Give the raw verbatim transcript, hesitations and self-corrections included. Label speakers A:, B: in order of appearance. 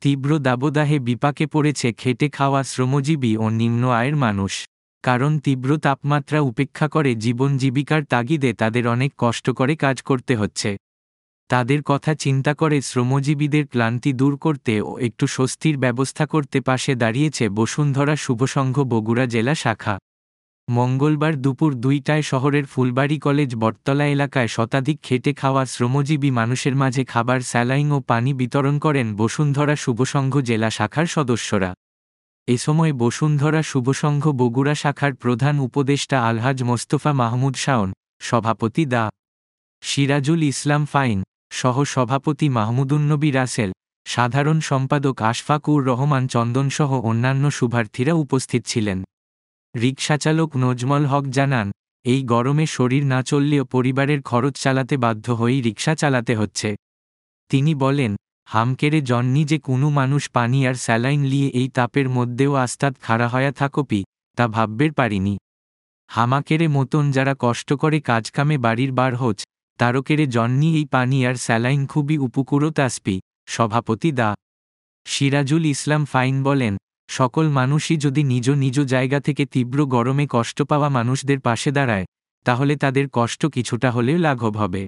A: তীব্র দাবদাহে বিপাকে পড়েছে খেটে খাওয়া শ্রমজীবী ও নিম্ন আয়ের মানুষ। কারণ তীব্র তাপমাত্রা উপেক্ষা করে জীবন জীবিকার তাগিদে তাদের অনেক কষ্ট করে কাজ করতে হচ্ছে। তাদের কথা চিন্তা করে শ্রমজীবীদের ক্লান্তি দূর করতে ও একটু স্বস্তির ব্যবস্থা করতে পাশে দাঁড়িয়েছে বসুন্ধরা শুভসংঘ বগুড়া জেলা শাখা। মঙ্গলবার দুপুর দুইটায় শহরের ফুলবাড়ী কলেজ বটতলা এলাকায় শতাধিক খেটে খাওয়া শ্রমজীবী মানুষের মাঝে খাবার, স্যালাইন ও পানি বিতরণ করেন বসুন্ধরা শুভসংঘ জেলা শাখার সদস্যরা। এ সময় বসুন্ধরা শুভসংঘ বগুড়া শাখার প্রধান উপদেষ্টা আলহাজ মোস্তফা মাহমুদ শাওন, সভাপতি দা সিরাজুল ইসলাম ফাইন, সহ সভাপতি মাহমুদুন্নবী রাসেল, সাধারণ সম্পাদক আশফাকুর রহমান চন্দনসহ অন্যান্য শুভার্থীরা উপস্থিত ছিলেন। রিকশাচালক নজমল হক জানান, এই গরমে শরীর না চললেও পরিবারের খরচ চালাতে বাধ্য হয়েই রিকশা চালাতে হচ্ছে। তিনি বলেন, হামকেরে জন্নি যে কোনো মানুষ পানি আর স্যালাইন লিয়ে এই তাপের মধ্যেও আস্তাদ খাড়া হয়া থাকপি, তা ভাববের পারিনি। হামাকেরে মতন যারা কষ্ট করে কাজকামে বাড়ির বার হোচ, তারকেরে জন্নি এই পানি আর স্যালাইন খুবই উপকুরত আসপি। সভাপতি দা সিরাজুল ইসলাম ফাইন বলেন, সকল মানুষই যদি নিজ নিজ জায়গা থেকে তীব্র গরমে কষ্ট পাওয়া মানুষদের পাশে দাঁড়ায়, তাহলে তাদের কষ্ট কিছুটা হলেও লাঘব হবে।